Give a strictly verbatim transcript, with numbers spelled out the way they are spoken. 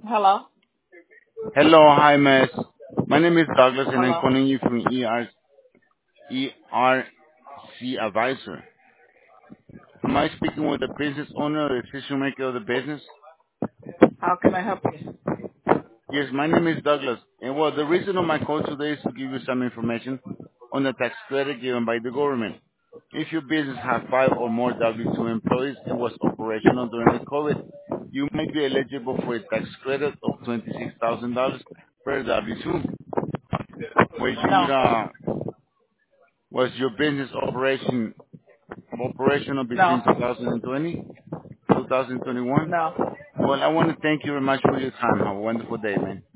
Hello? Hello, hi, miss. My name is Douglas, and I'm Hello? calling you from E R E R C Advisor. Am I speaking with the business owner or the decision maker of the business? How can I help you? Yes, my name is Douglas. And well, the reason of my call today is to give you some information on the tax credit given by the government. If your business has five or more W two employees and was operational during the COVID, you may be eligible for a tax credit of twenty-six thousand dollars per W two. Were you, No. uh, was your business operation operational No. between two thousand twenty, two thousand twenty-one? No. Well, I want to thank you very much for your time. Have a wonderful day, man.